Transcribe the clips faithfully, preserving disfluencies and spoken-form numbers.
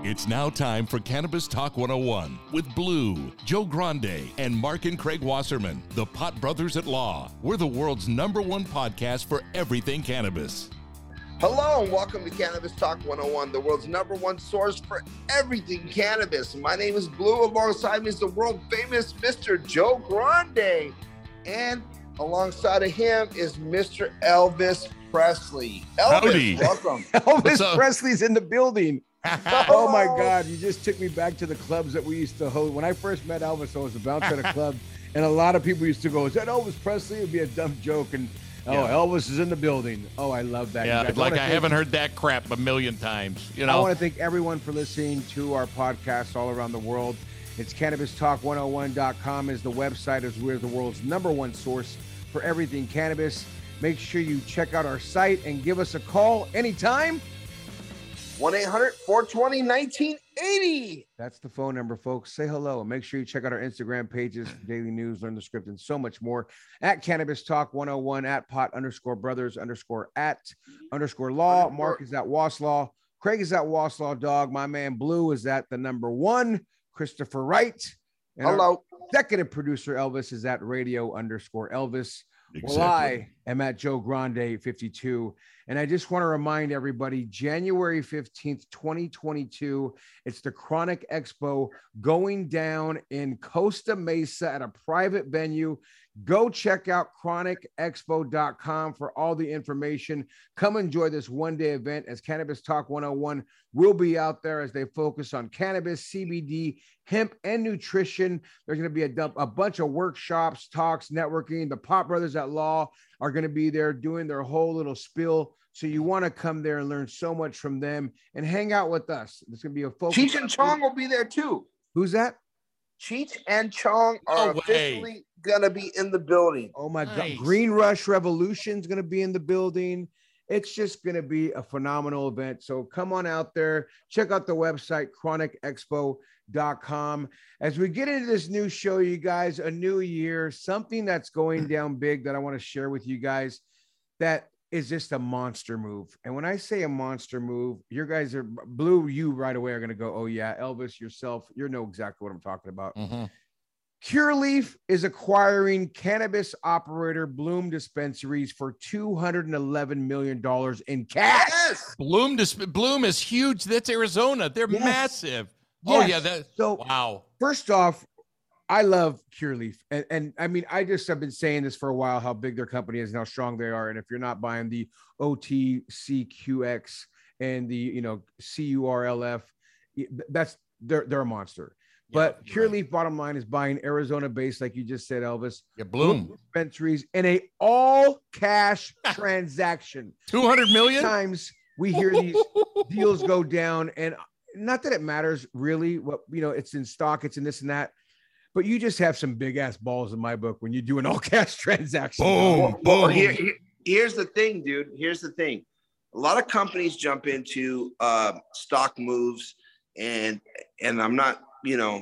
It's now time for Cannabis Talk one oh one with Blue, Joe Grande, and Mark and Craig Wasserman, the Pot Brothers at Law. We're the world's number one podcast for everything cannabis. Hello and welcome to Cannabis Talk one oh one, the world's number one source for everything cannabis. My name is Blue. Alongside me is the world famous Mister Joe Grande. And alongside of him is Mister Elvis Presley. Elvis, Howdy. welcome. Elvis Presley's in the building. Oh my God, you just took me back to the clubs that we used to host. When I first met Elvis, I was a bouncer at a club, and a lot of people used to go, is that Elvis Presley? It would be a dumb joke. And oh, yeah. Elvis is in the building. Oh, I love that. Yeah, like I, I haven't heard that crap a million times. You know, I want to thank everyone for listening to our podcast all around the world. It's cannabis talk one oh one dot com is the website, as we're the world's number one source for everything cannabis. Make sure you check out our site and give us a call anytime. one eight hundred four two zero nineteen eighty. That's the phone number, folks. Say hello and make sure you check out our Instagram pages for daily news, learn the script, and so much more. At Cannabis Talk one oh one, at pot underscore brothers underscore at underscore law. Mark is at Waslaw. Craig is at Waslaw Dog. My man Blue is at the number one. Christopher Wright. And hello. Executive producer Elvis is at radio underscore Elvis. Exactly. Well, I am at Joe Grande fifty-two. And I just want to remind everybody, January fifteenth, twenty twenty-two, it's the Chronic Expo going down in Costa Mesa at a private venue. Go check out chronic expo dot com for all the information. Come enjoy this one-day event as Cannabis Talk one oh one will be out there as they focus on cannabis, C B D, hemp, and nutrition. There's going to be a, dump, a bunch of workshops, talks, networking. The Pot Brothers at Law are going to be there doing their whole little spiel. So you want to come there and learn so much from them and hang out with us. There's going to be a focus. Cheech and Chong will be there too. Who's that? Cheech and Chong are No way. officially going to be in the building. Oh my Nice. God. Green Rush Revolution is going to be in the building. It's just going to be a phenomenal event. So come on out there. Check out the website, chronic expo dot com. As we get into this new show, you guys, a new year, something that's going down big that I want to share with you guys that is just a monster move. And when I say a monster move, you guys are Blue, you right away are going to go, oh yeah, Elvis, yourself, you know exactly what I'm talking about. Mm-hmm. Curaleaf is acquiring cannabis operator Bloom Dispensaries for two hundred eleven million dollars in cash. Yes. Bloom, dis- Bloom is huge. That's Arizona. They're Yes. massive. Oh Yes. yeah, that. So Wow. first off, I love Curaleaf. And, and I mean, I just have been saying this for a while, how big their company is and how strong they are. And if you're not buying the O T C Q X and the, you know, C U R L F, that's, they're, they're a monster. But Yeah, Curaleaf, right. bottom line, is buying Arizona-based, like you just said, Elvis, Yeah, Bloom. dispensaries in a all-cash transaction. two hundred million. Sometimes we hear these deals go down, and not that it matters really. What you know, it's in stock, it's in this and that. But you just have some big ass balls in my book when you do an all-cash transaction. Boom, Well, well, boom. here, here- here's the thing, dude. Here's the thing. A lot of companies jump into uh, stock moves, and and I'm not, you know,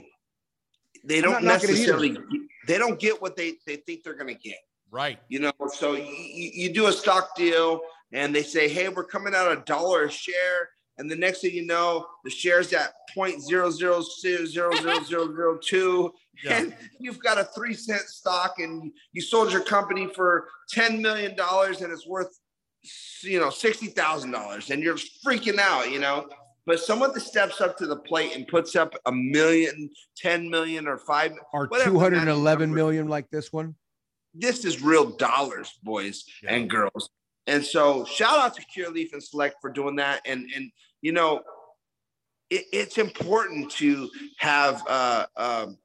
they I'm don't not knocking it necessarily, they don't get what they, they think they're going to get. Right. You know, so you, you you do a stock deal, and they say, hey, we're coming out a dollar a share. And the next thing you know, the share's at zero point zero zero zero zero zero zero two. Yeah. And you've got a three cent stock, and you sold your company for ten million dollars, and it's worth, you know, sixty thousand dollars, and you're freaking out, you know. But someone that steps up to the plate and puts up a million, ten million, or five, Or whatever two the hundred magic eleven number- million like this one. This is real dollars, boys Yeah. and girls. And so shout out to Curaleaf and Select for doing that. And, and you know, it, it's important to have uh, um,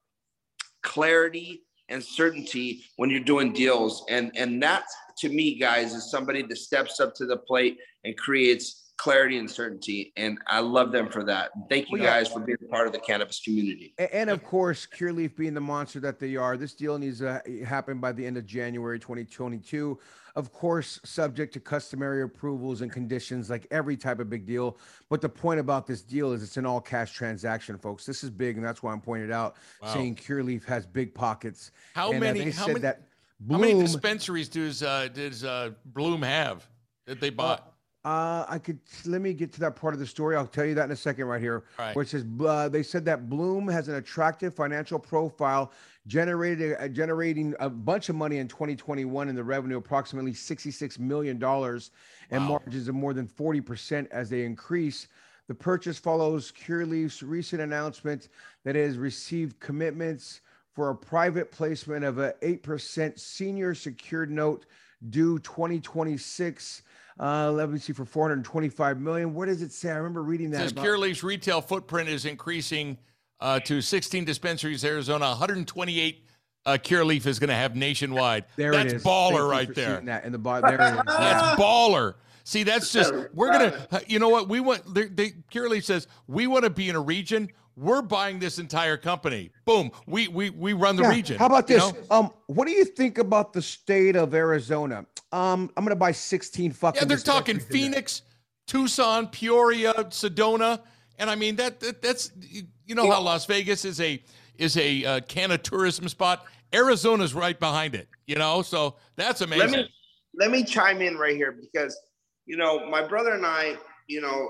clarity and certainty when you're doing deals. And, and that, to me, guys, is somebody that steps up to the plate and creates clarity and certainty. And I love them for that. Thank you Well, yeah. guys for being part of the cannabis community. And, and of course, Curaleaf being the monster that they are, this deal needs to happen by the end of January twenty twenty-two. Of course, subject to customary approvals and conditions like every type of big deal. But the point about this deal is it's an all cash transaction, folks. This is big. And that's why I'm pointing out, Wow. saying Curaleaf has big pockets. How And, uh, many? they How said many? that How many Bloom- dispensaries does uh, does uh, Bloom have that they bought? Uh, I could let me get to that part of the story. I'll tell you that in a second, right here. All right. Where it says uh, they said that Bloom has an attractive financial profile, generated uh, generating a bunch of money in twenty twenty-one in the revenue, approximately sixty-six million dollars, and Wow. margins of more than forty percent as they increase. The purchase follows Curaleaf's recent announcement that it has received commitments for a private placement of an eight percent senior secured note due twenty twenty-six. Uh, let me see, for four hundred twenty-five million dollars. What does it say? I remember reading It that. says about- Curaleaf's retail footprint is increasing uh, to sixteen dispensaries, Arizona. one hundred twenty-eight uh, Curaleaf is going to have nationwide. There That's it is. baller Thank you right for there. seeing that in the bottom. There it is. That's baller. See, that's just, we're going to, you know what? We want, they, they, Curaleaf says, we want to be in a region. We're buying this entire company. Boom. We we we run the Yeah, region. How about you this? know? Um, what do you think about the state of Arizona? Um, I'm gonna buy sixteen fucking. Yeah, they're talking dispensaries in there. Phoenix, Tucson, Peoria, Sedona, and I mean that, that that's you know how Las Vegas is a is a uh, can of tourism spot. Arizona's right behind it, you know, so that's amazing. Let me let me chime in right here because you know my brother and I, you know,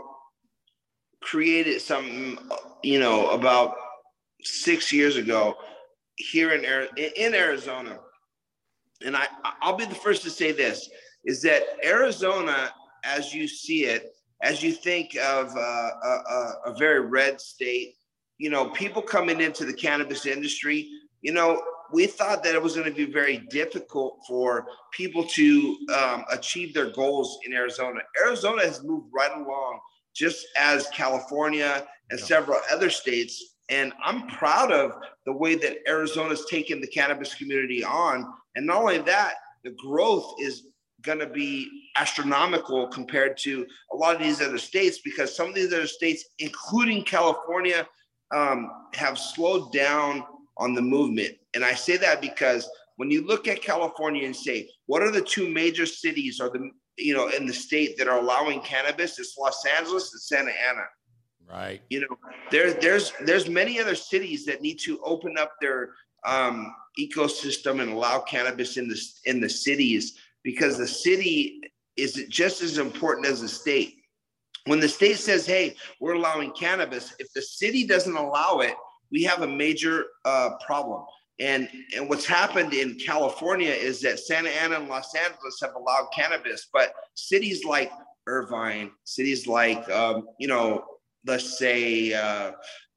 created something, you know, about six years ago here in in Arizona, and I I'll be the first to say this is that Arizona, as you see it, as you think of uh, a, a, a very red state, you know, people coming into the cannabis industry, you know, we thought that it was going to be very difficult for people to um, achieve their goals in Arizona. Arizona has moved right along, just as California and Yeah. several other states. And I'm proud of the way that Arizona's taken the cannabis community on. And not only that, the growth is going to be astronomical compared to a lot of these other states, because some of these other states, including California, um, have slowed down on the movement. And I say that because when you look at California and say, what are the two major cities or the, you know, in the state that are allowing cannabis? It's Los Angeles and Santa Ana. Right. You know, there, there's there's many other cities that need to open up their um, ecosystem and allow cannabis in the in the cities, because the city is just as important as the state. When the state says, "Hey, we're allowing cannabis," if the city doesn't allow it, we have a major uh, problem. And and what's happened in California is that Santa Ana and Los Angeles have allowed cannabis, but cities like Irvine, cities like um, you know. let's say uh,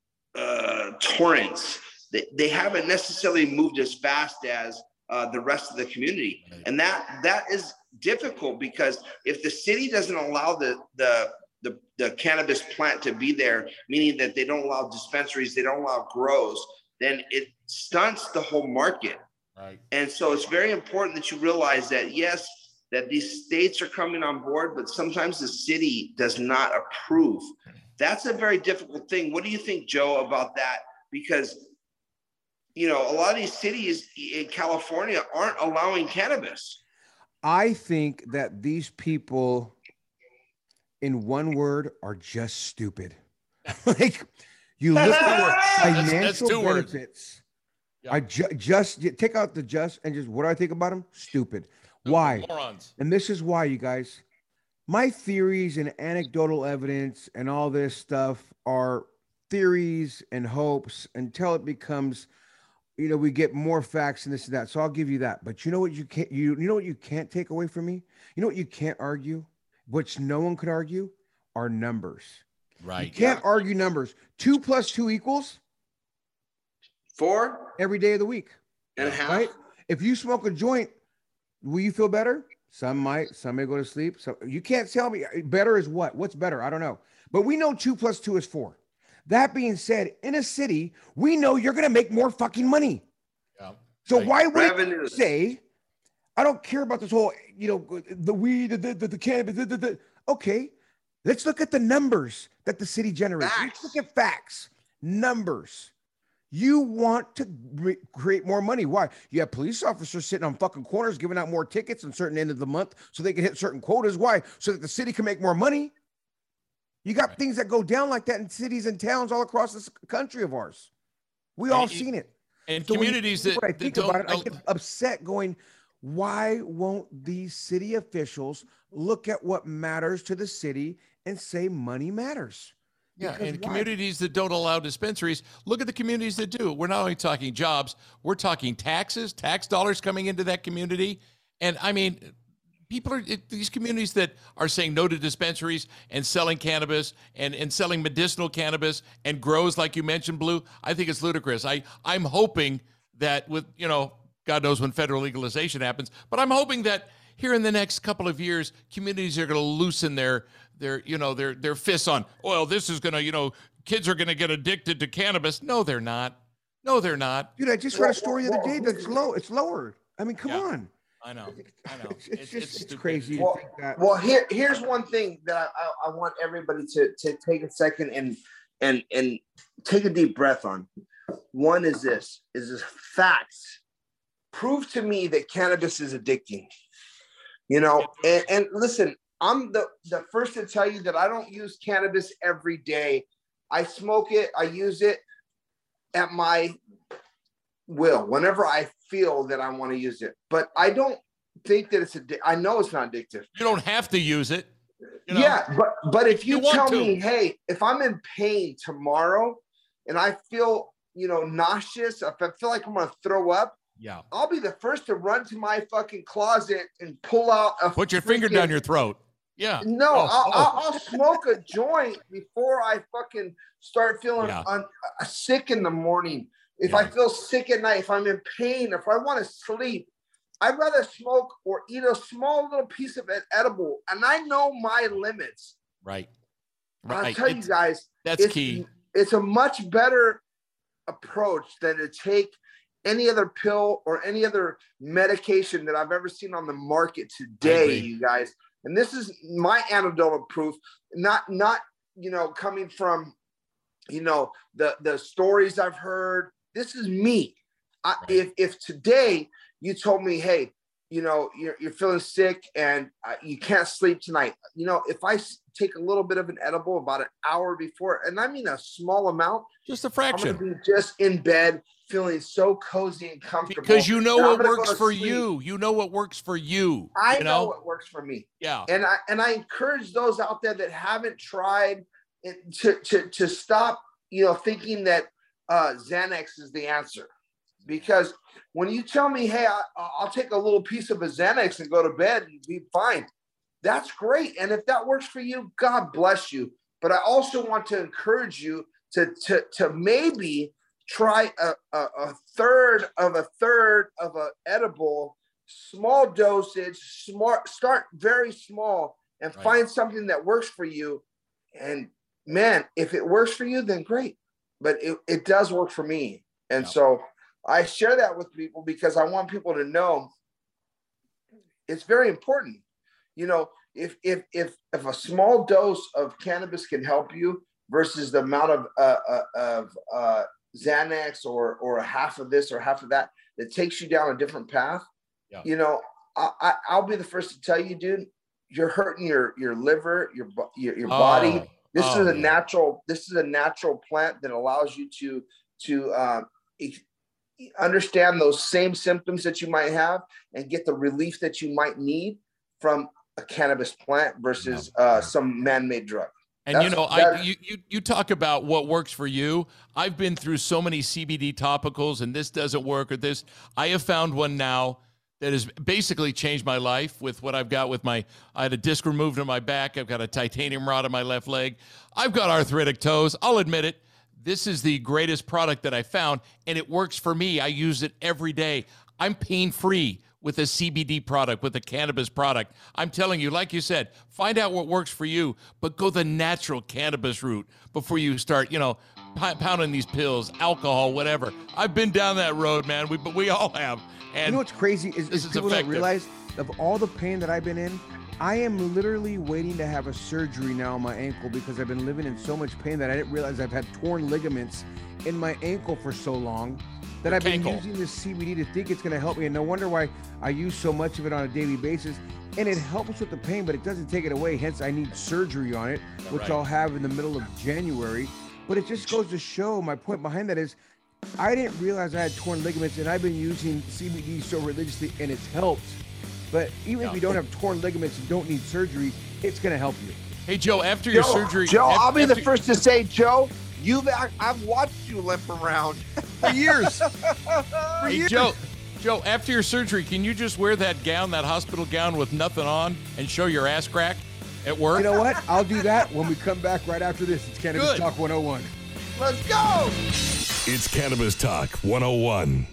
uh, Torrance, they, they haven't necessarily moved as fast as uh, the rest of the community. And that that is difficult, because if the city doesn't allow the, the, the, the cannabis plant to be there, meaning that they don't allow dispensaries, they don't allow grows, then it stunts the whole market. Right. And so it's very important that you realize that, yes, that these states are coming on board, but sometimes the city does not approve. That's a very difficult thing. What do you think, Joe, about that? Because, you know, a lot of these cities in California aren't allowing cannabis. I think that these people, in one word, are just stupid. Like, you look at That's- financial that's two words. benefits. Yeah. I ju- just take out the just and just what do I think about them? Stupid. Why? Morons. And this is why, you guys. My theories and anecdotal evidence and all this stuff are theories and hopes until it becomes, you know, we get more facts and this and that. So I'll give you that. But you know what you can't you you know what you can't take away from me? You know what you can't argue, which no one could argue, are numbers. You Right. can't argue numbers. Two plus two equals Four every day of the week. and a half. Right? If you smoke a joint, will you feel better? Some might, some may go to sleep. So you can't tell me better is what? What's better? I don't know. But we know two plus two is four. That being said, in a city, we know you're going to make more fucking money. Yeah. So Right. why would Revenue. you say, I don't care about this whole, you know, the weed, the, the, the cannabis, the, the, the. Okay, let's look at the numbers that the city generates. Facts. Let's look at facts, numbers. You want to re- create more money. Why? You have police officers sitting on fucking corners giving out more tickets on certain end of the month so they can hit certain quotas. Why? So that the city can make more money. You got Right. things that go down like that in cities and towns all across this country of ours. We all And you- seen it. And So when you communities think that, what I that think don't, about it, I get upset going, Why won't these city officials look at what matters to the city and say money matters? Yeah, Because and why? communities that don't allow dispensaries, look at the communities that do. We're not only talking jobs, we're talking taxes, tax dollars coming into that community. And I mean, people are, it, these communities that are saying no to dispensaries and selling cannabis and, and selling medicinal cannabis and grows, like you mentioned, Blue, I think it's ludicrous. I, I'm hoping that with, you know, God knows when federal legalization happens, but I'm hoping that here in the next couple of years, communities are going to loosen their, their, you know, their, their fists on, well, this is going to, you know, kids are going to get addicted to cannabis. No, they're not. No, they're not. Dude, I just read a story the other day that's low. It's lowered. I mean, come Yeah. on. I know. I know. It's, it's just, it's stupid. crazy to Well, think that. well, here here's one thing that I, I, I want everybody to to take a second and and and take a deep breath on. One is this: is this facts. Prove to me that cannabis is addicting. You know, and, and listen, I'm the, the first to tell you that I don't use cannabis every day. I smoke it, I use it at my will, whenever I feel that I want to use it. But I don't think that it's addictive. I know it's not addictive. You don't have to use it. You know? Yeah, but but if you, You want tell to. me, hey, if I'm in pain tomorrow and I feel, you know, nauseous, if I feel like I'm gonna throw up, Yeah. I'll be the first to run to my fucking closet and pull out a Put your finger freaking- down your throat. Yeah. No, Oh, I'll, oh. I'll, I'll smoke a joint before I fucking start feeling Yeah. un, uh, sick in the morning. If I Yeah. feel sick at night, if I'm in pain, if I want to sleep, I'd rather smoke or eat a small little piece of an edible. And I know my limits. Right. I'll Right. tell you It's- guys, that's it's, key. It's a much better approach than to take any other pill or any other medication that I've ever seen on the market today, agree. you guys. And this is my anecdotal proof, not not you know coming from you know the the stories I've heard. This is me. I, Right. If if today you told me, hey, you know you're you're feeling sick and uh, you can't sleep tonight, you know if I s- take a little bit of an edible about an hour before, and I mean a small amount, Just a I'm fraction. gonna be just in bed feeling so cozy and comfortable. Because you know and I'm what gonna go works to for sleep. you. You know what works for you. I you know know? what works for me. Yeah. And I and I encourage those out there that haven't tried it to to to stop, you know, thinking that uh, Xanax is the answer. Because when you tell me, hey, I, I'll take a little piece of a Xanax and go to bed and be fine, that's great. And if that works for you, God bless you. But I also want to encourage you to to to maybe try a, a, a third of a third of an edible, small dosage, smart, start very small and Right. find something that works for you. And man, if it works for you, then great. But it, it does work for me. And Yeah. so I share that with people because I want people to know it's very important. You know, if if if if a small dose of cannabis can help you versus the amount of uh, uh, of uh, Xanax or or half of this or half of that that takes you down a different path, Yeah. you know, I, I I'll be the first to tell you, dude, you're hurting your your liver, your bo- your, your body. Oh, This oh, is a yeah. natural. This is a natural plant that allows you to to uh, e- understand those same symptoms that you might have and get the relief that you might need from a cannabis plant versus uh, some man-made drug. And you That's- know, I that- you, you you talk about what works for you. I've been through so many C B D topicals, and this doesn't work or this. I have found one now that has basically changed my life with what I've got with my. I had a disc removed on my back. I've got a titanium rod on my left leg. I've got arthritic toes. I'll admit it. This is the greatest product that I found, and it works for me. I use it every day. I'm pain-free with a C B D product, with a cannabis product. I'm telling you, like you said, find out what works for you, but go the natural cannabis route before you start, you know, p- pounding these pills, alcohol, whatever. I've been down that road, man. We, but we all have. And You know what's crazy is, this is is people effective. don't realize of all the pain that I've been in, I am literally waiting to have a surgery now on my ankle because I've been living in so much pain that I didn't realize I've had torn ligaments in my ankle for so long that Your I've been cankle. using this C B D to think it's going to help me. And no wonder why I use so much of it on a daily basis. And it helps with the pain, but it doesn't take it away. Hence, I need surgery on it, which Right. I'll have in the middle of January. But it just goes to show, my point behind that is, I didn't realize I had torn ligaments, and I've been using C B D so religiously, and it's helped. But even Yeah. if you don't have torn ligaments and don't need surgery, it's going to help you. Hey, Joe, after your Joe, surgery, Joe, af- I'll be the after- first to say, Joe, you've act- I've watched you limp around. For years. For Hey, years. Joe, Joe, after your surgery, can you just wear that gown, that hospital gown with nothing on, and show your ass crack at work? You know what? I'll do that when we come back right after this. It's Cannabis Good. Talk one oh one. Let's go. It's Cannabis Talk one oh one.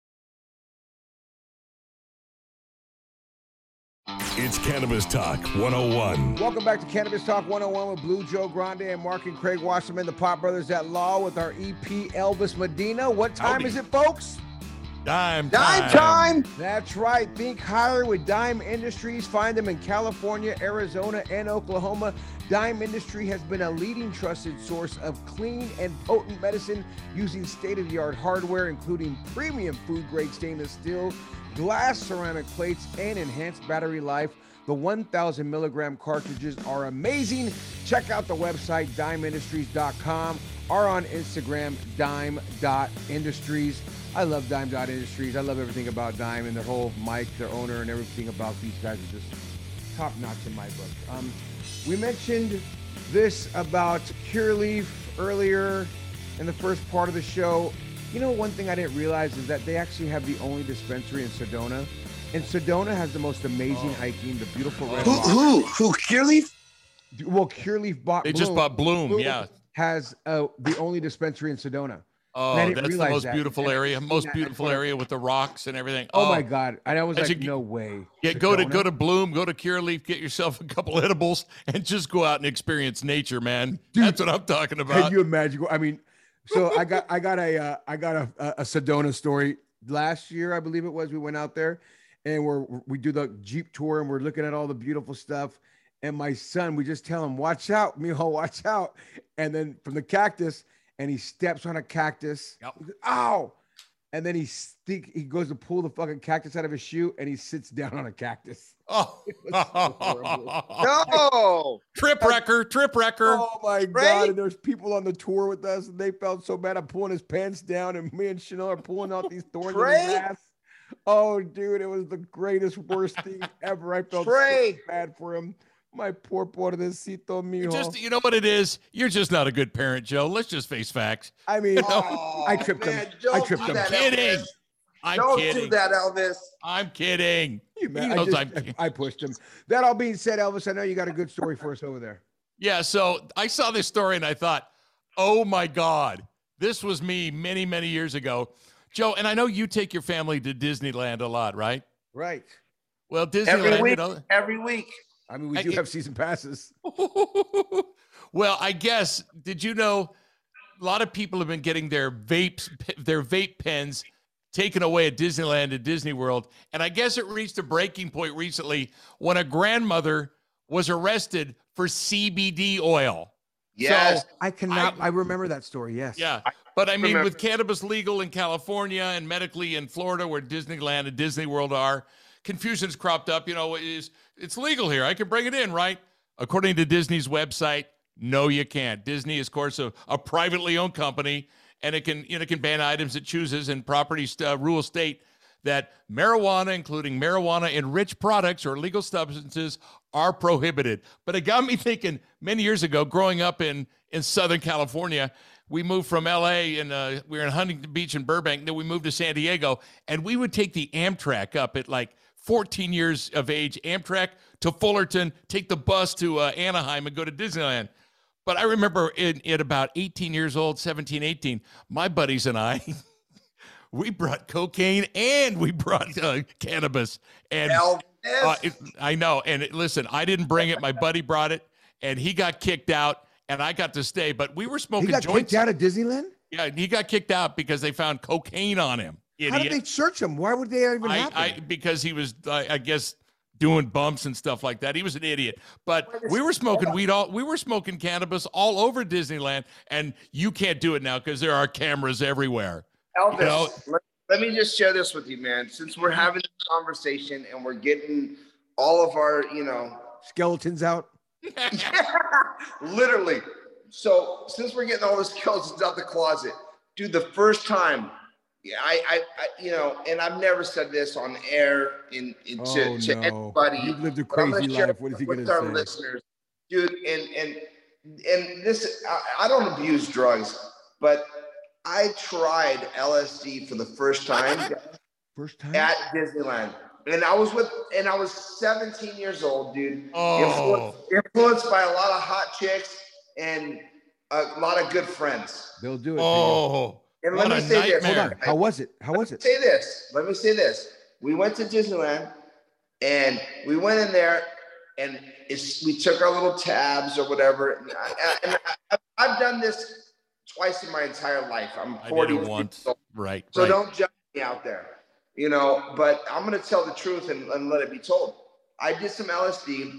It's Cannabis Talk one oh one. Welcome back to Cannabis Talk one oh one with Blue, Joe Grande, and Mark and Craig Wasserman, the Pot Brothers at Law, with our E P Elvis Medina. What time Howdy. is it, folks? Dime Dime time. That's right. Think higher with Dime Industries. Find them in California, Arizona, and Oklahoma. Dime Industry has been a leading trusted source of clean and potent medicine using state-of-the-art hardware, including premium food-grade stainless steel, glass ceramic plates, and enhanced battery life. The one thousand milligram cartridges are amazing. Check out the website, dime industries dot com, or on Instagram, dime dot industries. I love Dime dot Industries. I love everything about Dime, and their whole Mike, their owner, and everything about these guys is just top notch in my book. Um, we mentioned this about Curaleaf earlier in the first part of the show. You know, one thing I didn't realize is that they actually have the only dispensary in Sedona. And Sedona has the most amazing Oh. hiking, the beautiful red Who, rocks. who, who, Curaleaf? Well, Curaleaf bought They Bloom. just bought Bloom, yeah. Has uh, the only dispensary in Sedona. Oh, And I didn't that's the realize most that. beautiful And I area, seen most that beautiful at- area with the rocks and everything. Oh, my God. And I was As like, you- no way. Yeah, go to Sedona? go to Bloom, go to Curaleaf, get yourself a couple edibles, and just go out and experience nature, man. Dude, That's what I'm talking Can about. you imagine? I mean, so I got I got a uh, I got a, a a Sedona story last year, I believe it was. We went out there, and we're we do the Jeep tour, and we're looking at all the beautiful stuff. And my son, we just tell him, "Watch out, mijo, watch out!" And then from the cactus, and he steps on a cactus. Yep. He goes, ow! And then he stick, he goes to pull the fucking cactus out of his shoe, and he sits down on a cactus. Oh, No. trip wrecker, trip wrecker. Oh my Right? God. And there's people on the tour with us, and they felt so bad. I'm pulling his pants down, and me and Chanel are pulling out these thorns in Trey? his ass. Oh, dude, it was the greatest, worst thing ever. I felt Trey. so bad for him. My poor pobrecito, You're mijo. just, you know what it is? You're just not a good parent, Joe. Let's just face facts. I mean, Oh, I tripped him. man, I don't tripped do him. that, Kidding. Elvis. I'm Don't kidding. do that, Elvis. I'm kidding. You He man, I, knows just- I'm kidding. I pushed him. That all being said, Elvis, I know you got a good story for us over there. Yeah, so I saw this story and I thought, oh my God, this was me many, many years ago. Joe, and I know you take your family to Disneyland a lot, right? Right. Well, Disneyland, Every you week. know. Every week. I mean, we I- do have season passes. Well, I guess, did you know a lot of people have been getting their vapes, their vape pens taken away at Disneyland and Disney World. And I guess it reached a breaking point recently when a grandmother was arrested for C B D oil. Yes. I cannot, I, remember that story. Yes. Yeah. But I mean, remember. with cannabis legal in California and medically in Florida, where Disneyland and Disney World are, confusion's cropped up. You know, is it's legal here. I can bring it in, right? According to Disney's website, no, you can't. Disney is, of course, a, a privately owned company, and it can, you know, can ban items it chooses and properties uh, rule state that marijuana, including marijuana-enriched products or legal substances, are prohibited. But it got me thinking many years ago, growing up in, in Southern California, we moved from L A and uh, we were in Huntington Beach and Burbank. Then we moved to San Diego, and we would take the Amtrak up at like fourteen years of age, Amtrak to Fullerton, take the bus to uh, Anaheim and go to Disneyland. But I remember in, at about eighteen years old, seventeen, eighteen, my buddies and I, we brought cocaine and we brought uh, cannabis. And Elvis. uh, it, I know. And it, listen, I didn't bring it. My buddy brought it, and he got kicked out, and I got to stay. But we were He smoking got joints. kicked out of Disneyland? Yeah, and he got kicked out because they found cocaine on him. How did Idiot. they search him? Why would they even I, happen? I because he was, I, I guess, doing bumps and stuff like that. He was an idiot. But we were smoking weed all. We were smoking cannabis all over Disneyland, and you can't do it now because there are cameras everywhere. Elvis, You know- let, let me just share this with you, man. Since we're having this conversation and we're getting all of our, you know, Skeletons out. literally. So since we're getting all the skeletons out the closet, dude, the first time, yeah, I, I, I, you know, and I've never said this on air in, in Oh, to, to no. anybody. You've lived a but I'm crazy gonna share life. What is he with gonna our say? listeners, dude? And and and this, I, I don't abuse drugs, but I tried L S D for the first time. First time at Disneyland. And I was with, and I was seventeen years old, dude. Oh. Influenced, influenced by a lot of hot chicks and a lot of good friends. They'll do it. Oh, And what let me a say this. nightmare. Hold on. How was it? How was it? Say this. Let me say this. We went to Disneyland, and we went in there, and it's, we took our little tabs or whatever. And, I, and I, I've done this twice in my entire life. I'm forty. I did it once. Right. So right. don't judge me out there. You know, but I'm going to tell the truth and, and let it be told. I did some L S D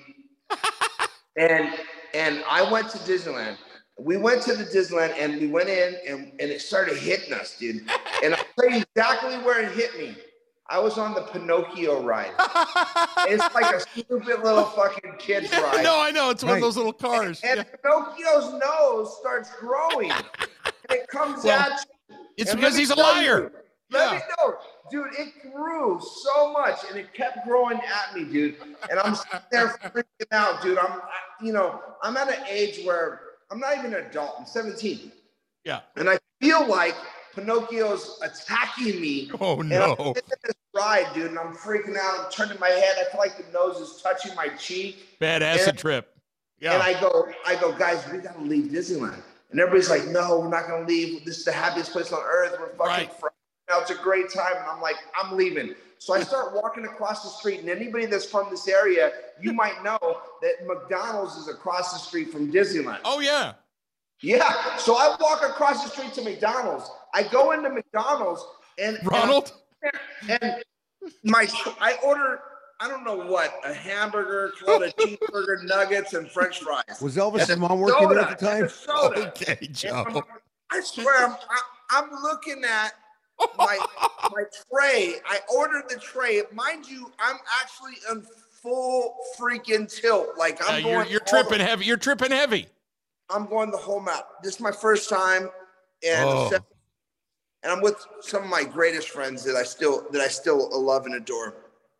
and and I went to Disneyland. We went to the Disneyland and we went in and, and it started hitting us, dude. And I'll tell you exactly where it hit me. I was on the Pinocchio ride. It's like a stupid little fucking kid's Yeah, ride. no, I know. It's one Right. of those little cars. And, and Yeah. Pinocchio's nose starts growing. And it comes Well, at you. It's And because let me he's a tell liar. you, Let Yeah. me know, dude. It grew so much, and it kept growing at me, dude. And I'm sitting there freaking out, dude. I'm, I, you know, I'm at an age where I'm not even an adult. I'm seventeen, Yeah. and I feel like Pinocchio's attacking me. Oh, And no. I'm in this ride, dude, and I'm freaking out. I'm turning my head. I feel like the nose is touching my cheek. Bad acid And- trip. Yeah. And I go, I go, guys, we gotta leave Disneyland. And everybody's like, no, we're not gonna leave. This is the happiest place on earth. We're fucking Right. friends. Now it's a great time. And I'm like, I'm leaving. So I start walking across the street, and anybody that's from this area, you might know that McDonald's is across the street from Disneyland. oh, yeah. Yeah. So I walk across the street to McDonald's. I go into McDonald's and Ronald? and, and my I order, I don't know what, a hamburger, called a cheeseburger, nuggets, and French fries. Was Elvis's And a mom working there soda, at the time? and a soda. Okay, And Joe. I'm- I swear, I'm, I, I'm looking at my my tray. I ordered the tray. Mind you, I'm actually in full freaking tilt. Like Yeah, I'm you're going. you're all tripping the- heavy. You're tripping heavy. I'm going the whole map. This is my first time, and Oh. and I'm with some of my greatest friends that I still that I still love and adore.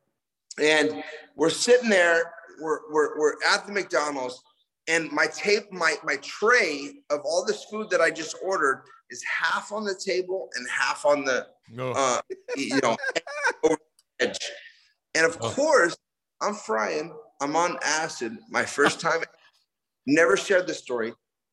And we're sitting there. We're we're we're at the McDonald's. And my tape, my my tray of all this food that I just ordered is half on the table and half on the, Oh. uh, you know, over the edge. And of Oh. course, I'm frying. I'm on acid. My first time. Never shared this story.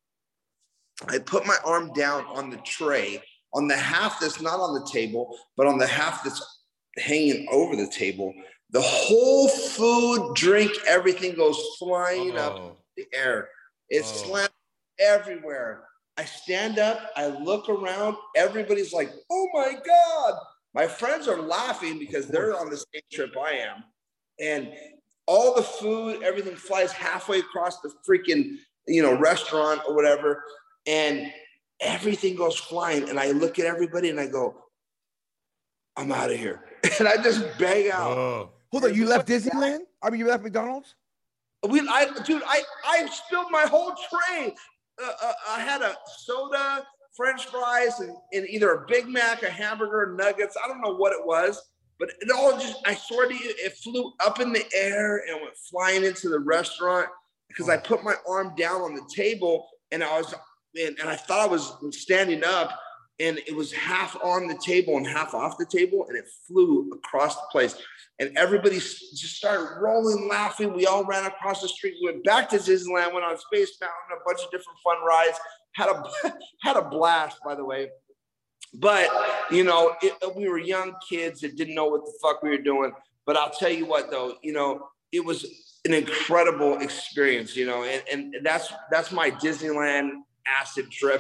I put my arm down on the tray, on the half that's not on the table, but on the half that's hanging over the table. The whole food, drink, everything goes flying up Oh. the air. It Oh. slams everywhere. I stand up, I look around, everybody's like, oh my God. My friends are laughing because they're on the same trip I am. And all the food, everything flies halfway across the freaking, you know, restaurant or whatever. And everything goes flying. And I look at everybody and I go, I'm out of here. And I just bang out. Oh. Hold on, you left Disneyland? I mean, you left McDonald's? We, I, dude, I, I spilled my whole tray. Uh, uh, I had a soda, French fries, and, and either a Big Mac, a hamburger, nuggets. I don't know what it was, but it all just, I swear to you, it flew up in the air and went flying into the restaurant because I put my arm down on the table and I was, and, and I thought I was standing up and it was half on the table and half off the table and it flew across the place. And everybody just started rolling, laughing. We all ran across the street. We went back to Disneyland, went on Space Mountain, a bunch of different fun rides. Had a had a blast, by the way. But you know, it, we were young kids that didn't know what the fuck we were doing. But I'll tell you what, though, you know, it was an incredible experience. You know, and and that's that's my Disneyland acid trip.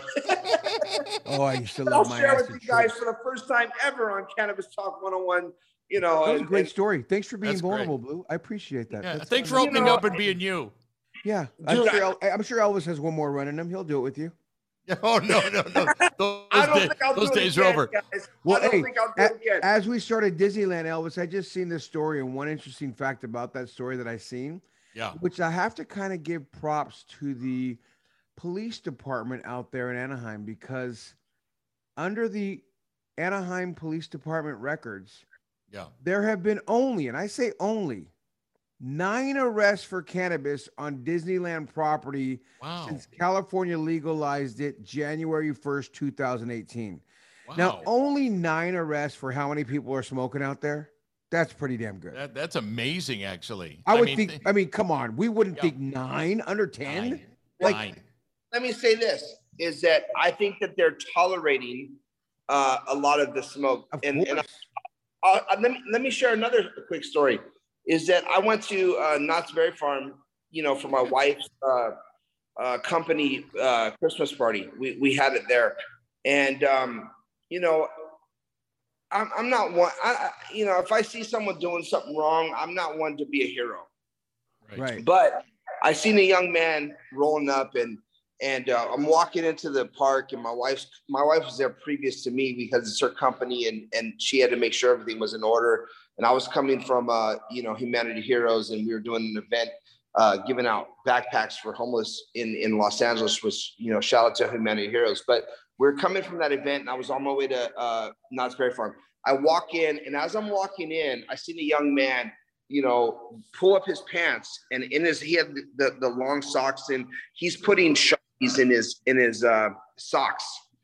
Oh, I used to I'll love my share acid with you guys trips. for the first time ever on Cannabis Talk one oh one. You know, That was a and- great and- story. Thanks for being That's great. vulnerable, Blue. I appreciate that. Yeah. That's Thanks for fun. opening know, up and being you. Yeah, I'm Dude, sure, I- El- I'm sure Elvis has one more run in him. He'll do it with you. Oh, no, no, no. Those, I don't days, think I'll those do it days again, are over. guys. Well, I don't hey, think I'll do a- it again. As we started Disneyland, Elvis, I just seen this story, and one interesting fact about that story that I seen, Yeah. which I have to kind of give props to the police department out there in Anaheim, because under the Anaheim Police Department records, Yeah. there have been only, and I say only, nine arrests for cannabis on Disneyland property Wow. since California legalized it January first, two thousand eighteen. Wow. Now, only nine arrests for how many people are smoking out there? That's pretty damn good. That, that's amazing, actually. I would mean, think, th- I mean, come on. We wouldn't Yeah. think nine under ten. Nine. Like, Nine. Let me say this, is that I think that they're tolerating uh, a lot of the smoke. Of and and course. uh, uh, let, me, let me share another quick story, is that I went to uh, Knott's Berry Farm, you know, for my wife's uh, uh, company uh, Christmas party. We, we had it there. And, um, you know, I'm, I'm not one, I, I- you know, if I see someone doing something wrong, I'm not one to be a hero. Right. But I seen a young man rolling up, and and uh, I'm walking into the park, and my wife's my wife was there previous to me because it's her company, and and she had to make sure everything was in order. And I was coming from uh, you know, Humanity Heroes, and we were doing an event uh, giving out backpacks for homeless in in Los Angeles, which, you know, shout out to Humanity Heroes. But we we're coming from that event, and I was on my way to uh, Knott's Berry Farm. I walk in, and as I'm walking in, I seen a young man, you know, pull up his pants, and in his, he had the, the long socks, and he's putting Sharpies in his, in his uh, socks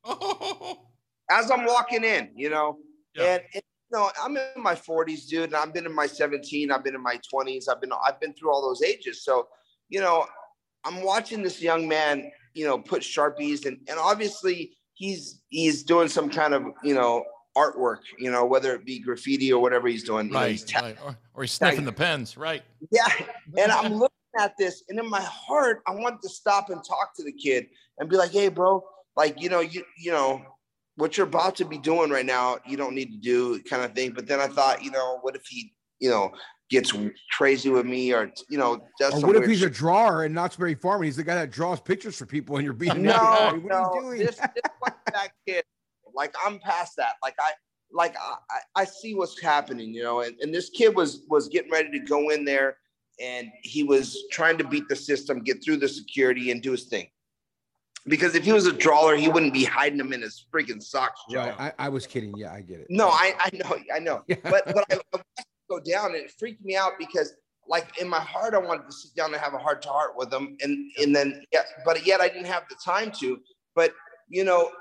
as I'm walking in, you know, Yeah. and, and, you know, I'm in my forties, dude, and I've been in my seventeen, I've been in my twenties, I've been, I've been through all those ages. So, you know, I'm watching this young man, you know, put Sharpies, and, and obviously he's, he's doing some kind of, you know, artwork, you know, whether it be graffiti or whatever he's doing. You know, Right. he's ta- right. Or, or he's sniffing Right. the pens. Right. Yeah. And I'm looking at this, and in my heart, I wanted to stop and talk to the kid and be like, hey, bro, like, you know, you, you know, what you're about to be doing right now, you don't need to do, kind of thing. But then I thought, you know, what if he, you know, gets crazy with me, or, you know, does Or some what if weird he's a shit. drawer in Knott's Berry Farm and he's the guy that draws pictures for people and you're beating No, up? What no, are you doing? this, this was that kid. Like, I'm past that. Like, I, like, I, I see what's happening, you know, and, and this kid was, was getting ready to go in there, and he was trying to beat the system, get through the security, and do his thing. Because if he was a drawer, he wouldn't be hiding them in his freaking socks, Joe. Right. I, I was kidding. Yeah, I get it. No, I, I know, I know. Yeah. But but I, I watched it go down, and it freaked me out because, like, in my heart, I wanted to sit down and have a heart to heart with him, and and then yeah, but yet I didn't have the time to. But you know,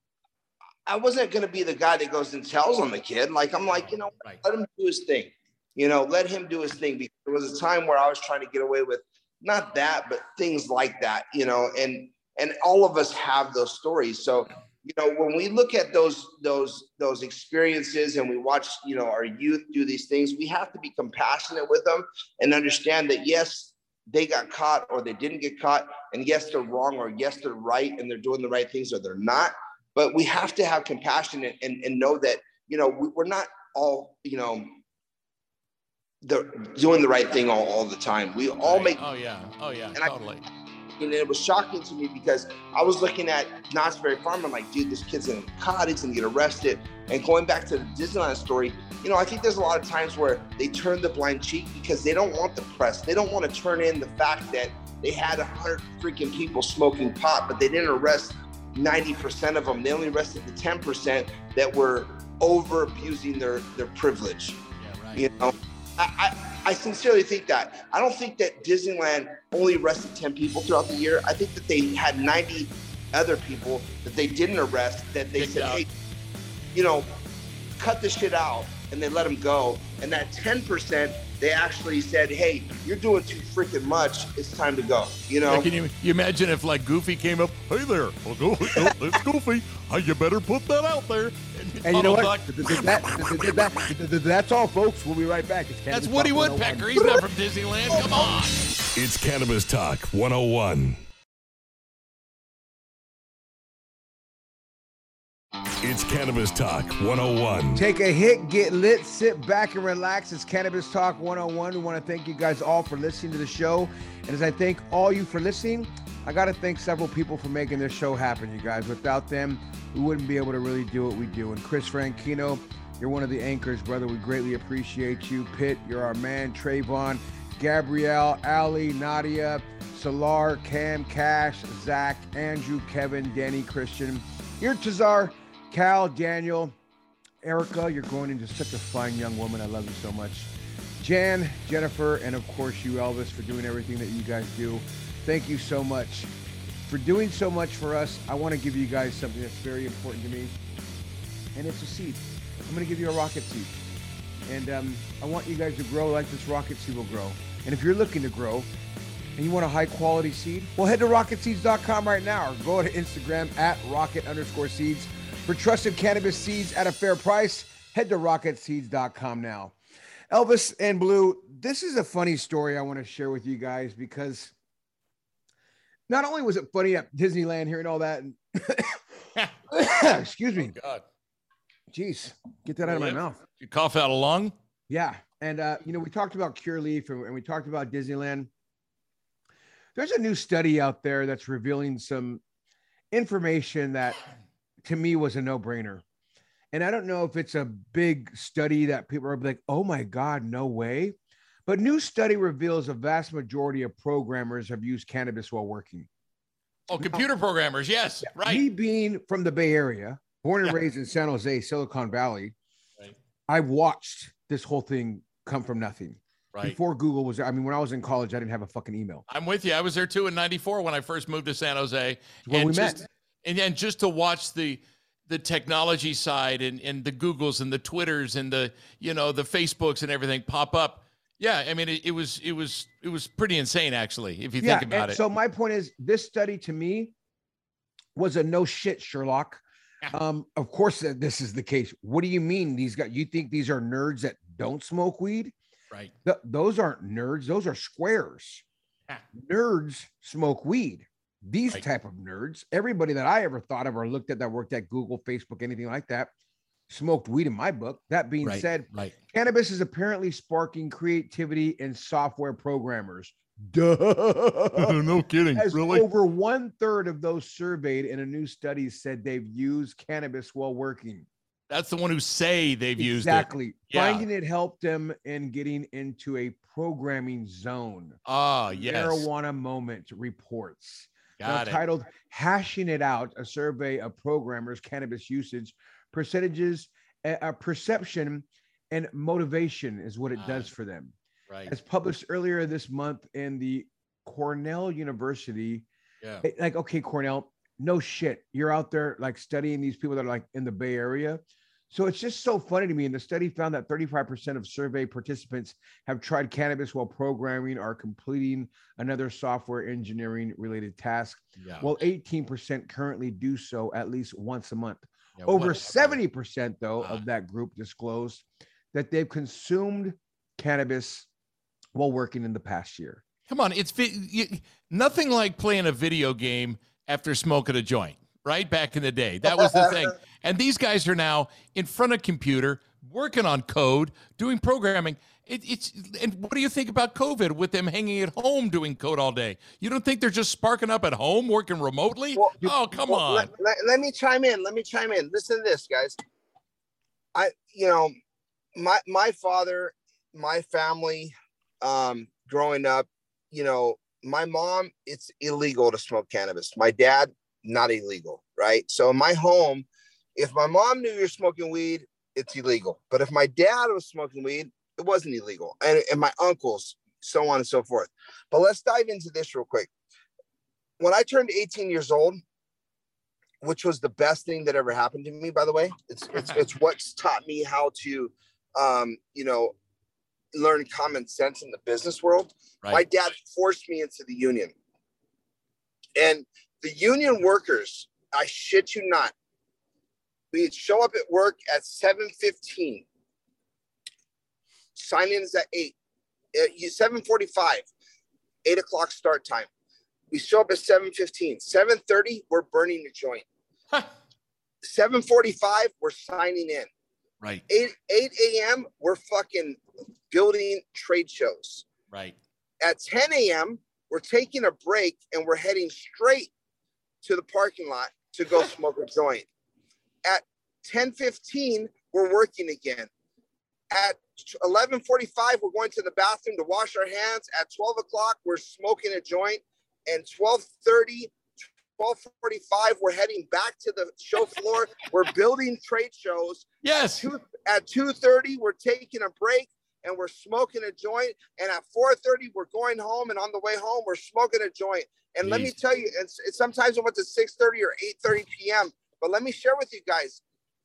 I wasn't going to be the guy that goes and tells on the kid. Like, I'm like, you know, Right. let him do his thing. You know, let him do his thing, because there was a time where I was trying to get away with not that, but things like that. You know, and and all of us have those stories. So, you know, when we look at those those those experiences, and we watch, you know, our youth do these things, we have to be compassionate with them and understand that, yes, they got caught or they didn't get caught, and yes, they're wrong, or yes, they're right and they're doing the right things, or they're not. But we have to have compassion, and, and, and know that, you know, we, we're not all, you know, the doing the right thing all, all the time. We all Right. make, Oh yeah. Oh yeah. And I- Totally. and it was shocking to me because I was looking at Knott's Berry Farm. I'm like, dude, this kid's gonna get caught. He's gonna get arrested. And going back to the Disneyland story, you know, I think there's a lot of times where they turn the blind cheek because they don't want the press. They don't want to turn in the fact that they had a hundred freaking people smoking pot, but they didn't arrest ninety percent of them. They only arrested the ten percent that were over abusing their, their privilege. Yeah. Right. You know, I, I, I sincerely think that. I don't think that Disneyland only arrested ten people throughout the year. I think that they had ninety other people that they didn't arrest, that they Kicked said, out. hey, you know, cut this shit out, and they let them go. And that ten percent, they actually said, hey, you're doing too freaking much. It's time to go. You know? Yeah, can you, you imagine if like Goofy came up? Hey there, well, go, go, it's Goofy. Hey, you better put that out there. And you know Donald what? Duck, That- that- that- that's all, folks. We'll be right back. It's That's Cannabis Woody Talk one oh one. Woodpecker. He's not from Disneyland. Come on. It's Cannabis Talk one oh one. It's Cannabis Talk one oh one. Take a hit, get lit, sit back and relax. It's Cannabis Talk one oh one. We want to thank you guys all for listening to the show. And as I thank all you for listening, I got to thank several people for making this show happen, you guys. Without them, we wouldn't be able to really do what we do. And Chris Franchino, you're one of the anchors, brother. We greatly appreciate you. Pitt, you're our man. Trayvon, Gabrielle, Ali, Nadia, Solar, Cam, Cash, Zach, Andrew, Kevin, Danny, Christian, Irtazar, Cal, Daniel, Erica, you're growing into such a fine young woman. I love you so much. Jan, Jennifer, and of course you, Elvis, for doing everything that you guys do. Thank you so much for doing so much for us. I want to give you guys something that's very important to me, and it's a seed. I'm going to give you a rocket seed, and um, I want you guys to grow like this rocket seed will grow. And if you're looking to grow and you want a high quality seed, well, head to rocket seeds dot com right now, or go to Instagram at rocket underscore seeds for trusted cannabis seeds at a fair price. Head to rocket seeds dot com now. Elvis and Blue, this is a funny story I want to share with you guys, because not only was it funny at Disneyland hearing all that, and excuse me. Oh, God. Jeez, get that out of my mouth. You cough out a lung? Yeah. And, uh, you know, we talked about Curaleaf and, and we talked about Disneyland. There's a new study out there that's revealing some information that to me was a no-brainer. And I don't know if it's a big study that people are like, oh my God, no way. But new study reveals a vast majority of programmers have used cannabis while working. Oh, computer now, programmers. Yes. Yeah, right. Me being from the Bay Area, born and yeah. raised in San Jose, Silicon Valley, right. I watched this whole thing come from nothing. Right. Before Google was, I mean, when I was in college, I didn't have a fucking email. I'm with you. I was there too in ninety-four when I first moved to San Jose. When we just, met. And then just to watch the the technology side and, and the Googles and the Twitters and the, you know, the Facebooks and everything pop up. Yeah. I mean, it, it was, it was, it was pretty insane actually, if you yeah, think about it. So my point is, this study to me was a no shit, Sherlock. Um, of course, this is the case. What do you mean these guys, you think these are nerds that don't smoke weed? Right. Th- those aren't nerds. Those are squares. Nerds smoke weed. These right. type of nerds, everybody that I ever thought of or looked at that worked at Google, Facebook, anything like that, smoked weed in my book. That being right. said, right. cannabis is apparently sparking creativity in software programmers. Duh. No kidding. As really? over one third of those surveyed in a new study said they've used cannabis while working. That's the one who say they've exactly. used it. Exactly. Yeah. Finding it helped them in getting into a programming zone. Ah, yes. Marijuana Moment reports. Got now, it. Titled Hashing It Out, a survey of programmers' cannabis usage percentages, uh, perception, and motivation is what it Ah, does for them. Right. As published earlier this month in the Cornell University. Yeah. It- like, okay, Cornell, no shit. You're out there like studying these people that are like in the Bay Area. So it's just so funny to me. And the study found that thirty-five percent of survey participants have tried cannabis while programming or completing another software engineering related task. Yeah. While eighteen percent currently do so at least once a month. Yeah, Over whatever. seventy percent though Ah. of that group disclosed that they've consumed cannabis while working in the past year. Come on, it's vi- you, nothing like playing a video game after smoking a joint, right? Back in the day, that was the thing. And these guys are now in front of a computer, working on code, doing programming. It, it's and what do you think about COVID with them hanging at home doing code all day? You don't think they're just sparking up at home, working remotely? Well, oh, come well, on. Let, let, let me chime in. Let me chime in. Listen to this, guys. I, you know, my my father, my family, um, growing up, you know, my mom, it's illegal to smoke cannabis. My dad, not illegal, right? So in my home, if my mom knew you're smoking weed, it's illegal. But if my dad was smoking weed, it wasn't illegal. And, and my uncles, so on and so forth. But let's dive into this real quick. When I turned eighteen years old, which was the best thing that ever happened to me, by the way, it's it's, it's what's taught me how to, um, you know, learn common sense in the business world. Right. My dad forced me into the union. And the union workers, I shit you not, we'd show up at work at seven fifteen. Sign-in is at eight. seven forty-five, eight o'clock start time. We show up at seven fifteen. seven thirty, we're burning the joint. seven forty-five, we're signing in. Right. eight a.m., we're fucking building trade shows. Right. At ten a.m., we're taking a break and we're heading straight to the parking lot to go smoke a joint. At ten fifteen, we're working again. At eleven forty-five, we're going to the bathroom to wash our hands. At twelve o'clock, we're smoking a joint. And twelve thirty, twelve forty-five, we're heading back to the show floor. We're building trade shows. Yes. At two thirty, we're taking a break and we're smoking a joint. And at four thirty, we're going home. And on the way home, we're smoking a joint. And Jeez. Let me tell you, it's, it's sometimes it went to six thirty or eight thirty p.m. But let me share with you guys,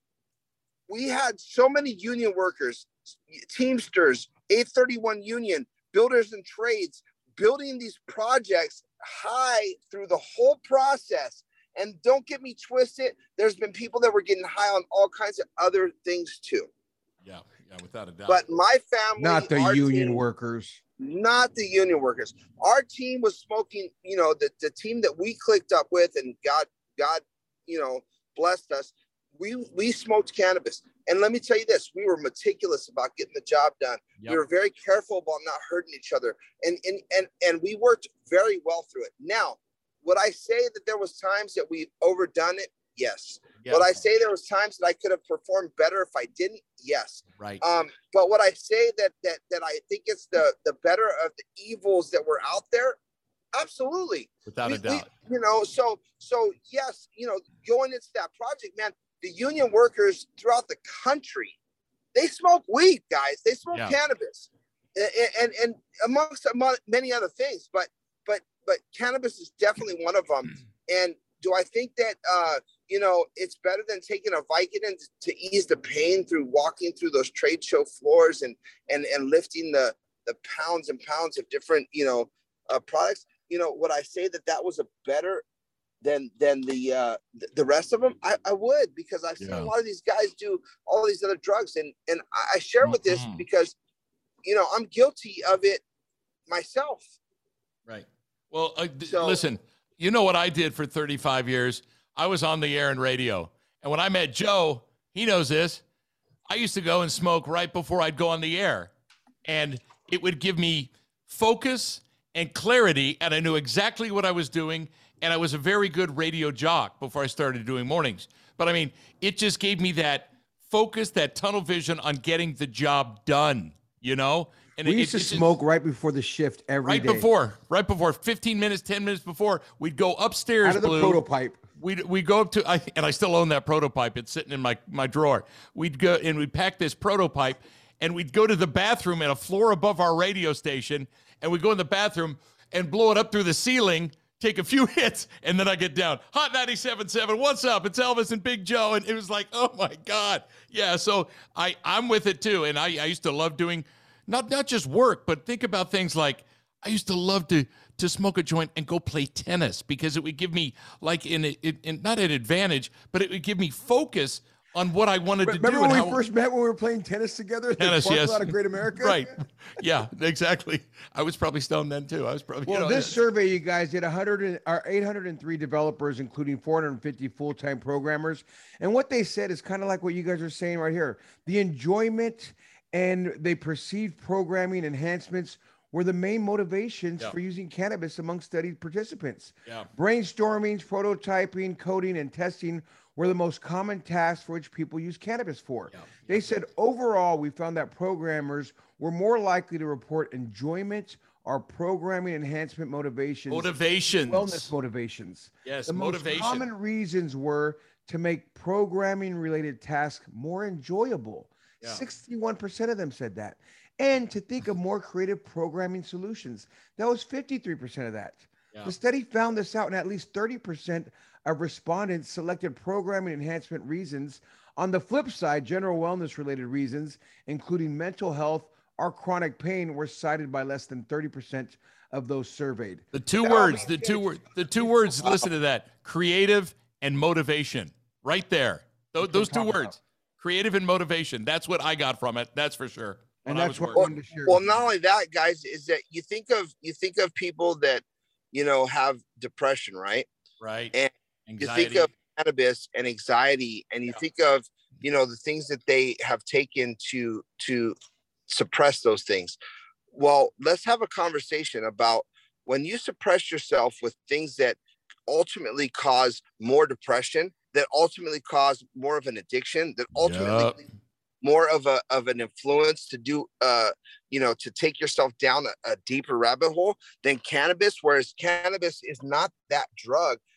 we had so many union workers, Teamsters, eight thirty-one union, builders and trades, building these projects high through the whole process. And don't get me twisted, there's been people that were getting high on all kinds of other things too. Yeah, yeah, without a doubt. But my family, not the union team, workers, not the union workers. Our team was smoking, you know, the, the team that we clicked up with, and God, God, you know, blessed us. We, we smoked cannabis. And let me tell you this, we were meticulous about getting the job done. Yep. We were very careful about not hurting each other. And, and, and, and we worked very well through it. Now, would I say that there was times that we overdone it? Yes. Yep. Would I say there was times that I could have performed better if I didn't? Yes. Right. Um, but would I say that, that, that I think it's the, the better of the evils that were out there? Absolutely. Without we, a doubt. We, you know, so, so yes, you know, going into that project, man, the union workers throughout the country, they smoke weed, guys. They smoke yeah. cannabis, and, and and amongst many other things. But but but cannabis is definitely one of them. And do I think that uh, you know it's better than taking a Vicodin to ease the pain through walking through those trade show floors and and and lifting the the pounds and pounds of different you know uh, products? You know, would I say that that was a better than than the uh the rest of them? I, I would, because I've seen yeah. a lot of these guys do all these other drugs, and and I share with this mm-hmm. because you know I'm guilty of it myself. Right. Well, uh, so, listen, you know what I did for thirty-five years? I was on the air and radio, and when I met Joe, he knows this, I used to go and smoke right before I'd go on the air, and it would give me focus and clarity, and I knew exactly what I was doing. And I was a very good radio jock before I started doing mornings. But I mean, it just gave me that focus, that tunnel vision on getting the job done, you know? And we it, used it, to it smoke just, right before the shift every right day. Right before, right before, fifteen minutes, ten minutes before, we'd go upstairs, out of the Blue, prototype. We'd, we'd go up to, I, and I still own that prototype. It's sitting in my, my drawer. We'd go and we'd pack this prototype, and we'd go to the bathroom at a floor above our radio station, and we'd go in the bathroom and blow it up through the ceiling, take a few hits, and then I get down. Hot ninety-seven point seven, what's up? It's Elvis and Big Joe. And it was like, oh my God. Yeah, so I, I'm with it too. And I, I used to love doing, not not just work, but think about things like, I used to love to to smoke a joint and go play tennis, because it would give me like, in, in, in not an advantage, but it would give me focus on what I wanted Remember to do. Remember when and we how, first met, when we were playing tennis together? Tennis, yes. Out of Great America? Right. Yeah, exactly. I was probably stoned then too. I was probably, well, you know, this survey, you guys, did one hundred or eight hundred three developers, including four hundred fifty full-time programmers. And what they said is kind of like what you guys are saying right here. The enjoyment and they perceived programming enhancements were the main motivations yeah. for using cannabis among study participants. Yeah. Brainstorming, prototyping, coding, and testing were the most common tasks for which people use cannabis for. Yeah. They yeah. said, overall, we found that programmers were more likely to report enjoyment or programming enhancement motivations. Motivations. Wellness motivations. Yes, the motivation. most common reasons were to make programming-related tasks more enjoyable. Yeah. sixty-one percent of them said that. And to think of more creative programming solutions. That was fifty-three percent of that. Yeah. The study found this out, and at least thirty percent of respondents selected programming enhancement reasons. On the flip side, general wellness related reasons, including mental health or chronic pain, were cited by less than thirty percent of those surveyed. The two that words, the two words, the two words, listen to that, creative and motivation, right there. Those, those two words, about. creative and motivation. That's what I got from it. That's for sure. And that's what well, well, not only that, guys, is that you think of, you think of people that, you know, have depression, right? Right. And anxiety. You think of cannabis and anxiety, and you yeah. think of, you know, the things that they have taken to to suppress those things. Well, let's have a conversation about when you suppress yourself with things that ultimately cause more depression, that ultimately cause more of an addiction, that ultimately yep. more of a of an influence to do, uh, you know, to take yourself down a, a deeper rabbit hole than cannabis. Whereas cannabis is not that drug.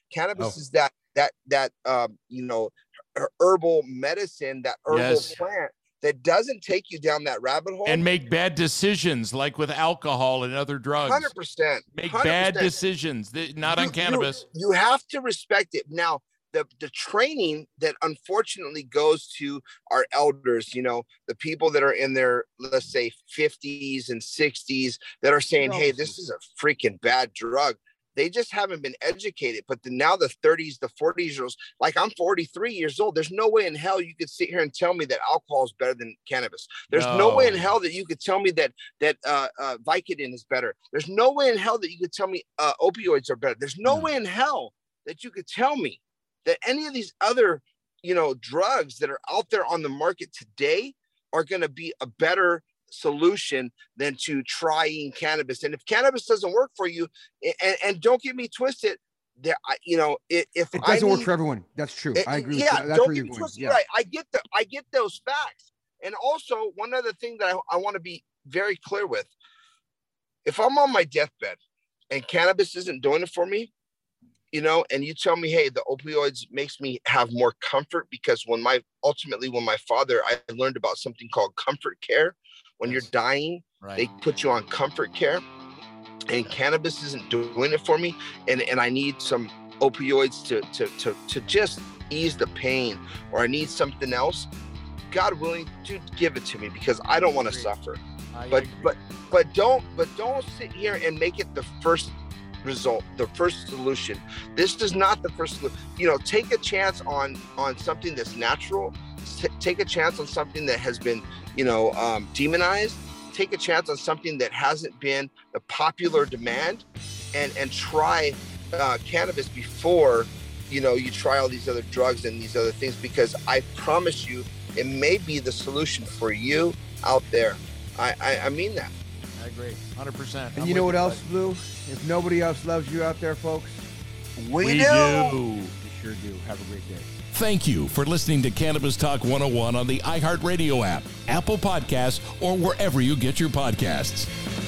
Cannabis Oh. is that that that um, you know, herbal medicine, that herbal Yes. plant that doesn't take you down that rabbit hole. And make bad decisions like with alcohol and other drugs. one hundred percent. Make one hundred percent. bad decisions, th- not You- on cannabis. You, you have to respect it. Now, the, the training that unfortunately goes to our elders, you know, the people that are in their, let's say, fifties and sixties that are saying, hey, this is a freaking bad drug. They just haven't been educated. But the, now the thirties, the forties year olds, like I'm forty-three years old. There's no way in hell you could sit here and tell me that alcohol is better than cannabis. There's no, No. way in hell that you could tell me that that uh, uh, Vicodin is better. There's no way in hell that you could tell me uh, opioids are better. There's no No. way in hell that you could tell me that any of these other, you know, drugs that are out there on the market today are going to be a better solution than to trying cannabis. And if cannabis doesn't work for you, and, and don't get me twisted, there, you know, if, if It I doesn't work need- for everyone. That's true. it- I agree. yeah, with you. That's don't where get you're me going. twisted. Yeah. Right, I get the, I get those facts. And also, one other thing that I, I want to be very clear with: if I'm on my deathbed and cannabis isn't doing it for me, you know, and you tell me, hey, the opioids makes me have more comfort, because when my ultimately when my father, I learned about something called comfort care. When Yes. you're dying, Right. they put you on comfort care, and cannabis isn't doing it for me, and and I need some opioids to to to to just ease the pain, or I need something else. God willing, to give it to me, because I don't want to suffer. I But agree. but but don't but don't sit here and make it the first result, the first solution. This is not the first solution. You know, take a chance on on something that's natural. T- take a chance on something that has been, you know, um, demonized. Take a chance on something that hasn't been the popular demand, and and try uh, cannabis before, you know, you try all these other drugs and these other things, because I promise you, it may be the solution for you out there. I I, I mean that. I agree, one hundred percent. And I'm you know with what you, else, Blue? If nobody else loves you out there, folks, We, We do. do. you sure do. Have a great day. Thank you for listening to Cannabis Talk one oh one on the iHeartRadio app, Apple Podcasts, or wherever you get your podcasts.